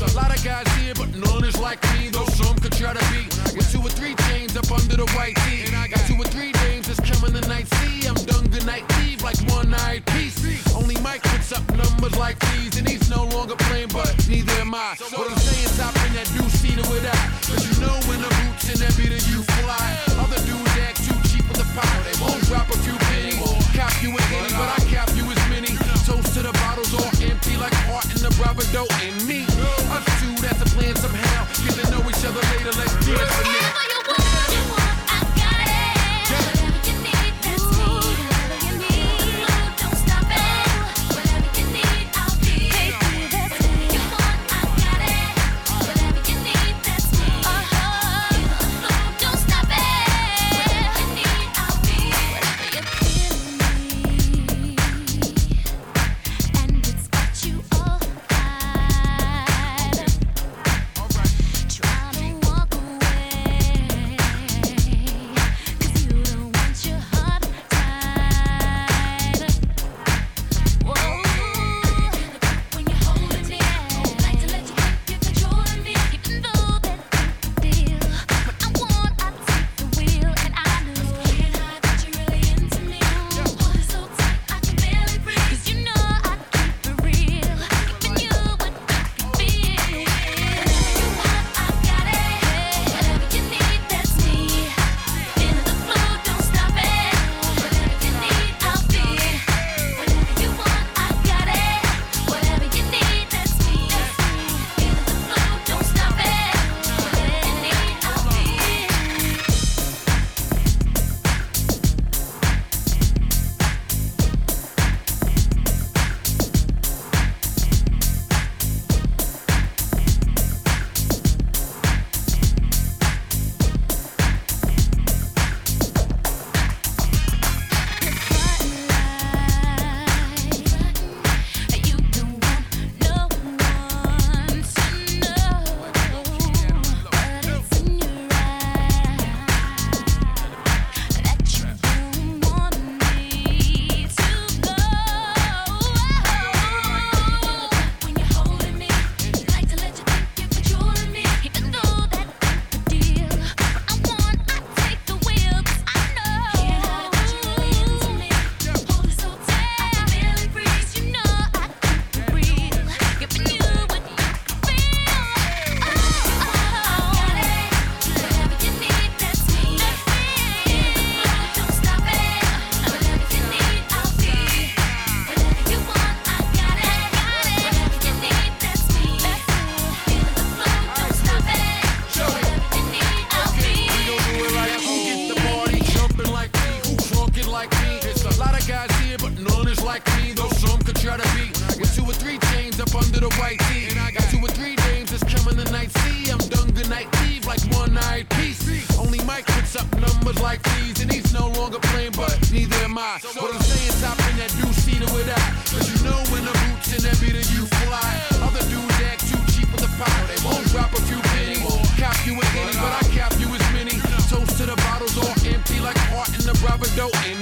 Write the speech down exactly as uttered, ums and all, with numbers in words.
a lot of guys here, but none is like me. Though some could try to be with two or three chains up under the white tee. And I got two or three dames that's coming tonight. See, I'm done good night leave like one night peace. Only Mike puts up numbers like these, and he's no longer playing, but neither am I. What I'm saying, top in that two-seater with that. Cause you know when the boots in that beater you fly. Other dudes act too cheap with the pot. They won't drop a few pennies. Cap you with any, but I cap you as many. Toast to the bottles all empty like art in the bravado and me. Us two, that's a plan somehow. Get to know each other later, let's do it for now. Dope.